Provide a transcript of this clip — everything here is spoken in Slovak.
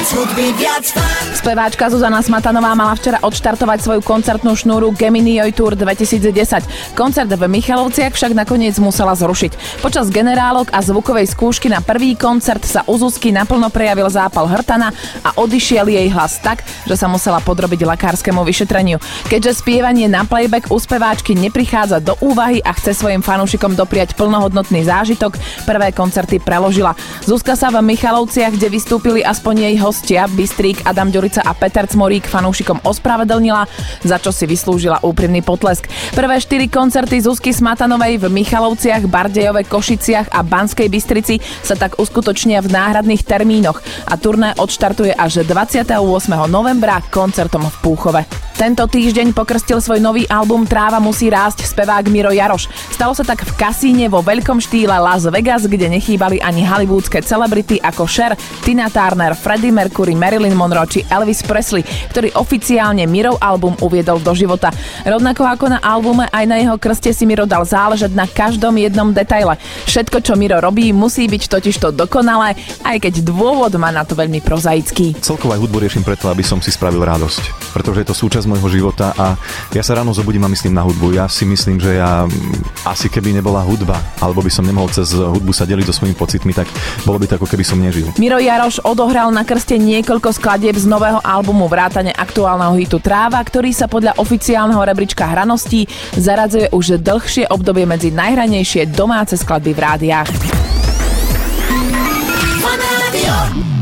Speváčka Zuzana Smatanová mala včera odštartovať svoju koncertnú šnúru Gemini Joy Tour 2010. Koncert v Michalovciach však nakoniec musela zrušiť. Počas generálok a zvukovej skúšky na prvý koncert sa u Zuzky naplno prejavil zápal hrtana a odišiel jej hlas tak, že sa musela podrobiť lekárskému vyšetreniu. Keďže spievanie na playback u speváčky neprichádza do úvahy a chce svojim fanúšikom dopriať plnohodnotný zážitok, prvé koncerty preložila. Zuzka sa v Michalovciach, kde vystúpili aspoň jej hostia Bystrík, Adam Ďurica a Peter Cmorík, fanúšikom ospravedlnila, za čo si vyslúžila úprimný potlesk. Prvé 4 koncerty Zuzky Smatanovej v Michalovciach, Bardejove, Košiciach a Banskej Bystrici sa tak uskutočnia v náhradných termínoch a turné odštartuje až 28. novembra koncertom v Púchove. Tento týždeň pokrstil svoj nový album Tráva musí rásť spevák Miro Jaroš. Stalo sa tak v kasíne vo veľkom štýle Las Vegas, kde nechýbali ani hollywoodske celebrity ako Cher, Tina Turner, Freddie Mercury, Marilyn Monroe či Elvis Presley, ktorý oficiálne Mirov album uviedol do života. Rovnako ako na albume, aj na jeho krste si Miro dal záležať na každom jednom detaile. Všetko, čo Miro robí, musí byť totižto dokonalé, aj keď dôvod má na to veľmi prozaický. Celkovo aj hudbu riešim preto, aby som si spravil radosť, pretože je to súčasť môjho života a ja sa ráno zobudím a myslím na hudbu. Ja si myslím, že ja asi keby nebola hudba, alebo by som nemohol cez hudbu sa deliť so svojimi pocitmi, tak bolo by to, ako keby som nežil. Miro Jaroš odohral na krste niekoľko skladieb z nového albumu vrátane aktuálneho hitu Tráva, ktorý sa podľa oficiálneho rebríčka hraností zaradzuje už dlhšie obdobie medzi najhranejšie domáce skladby v rádiách.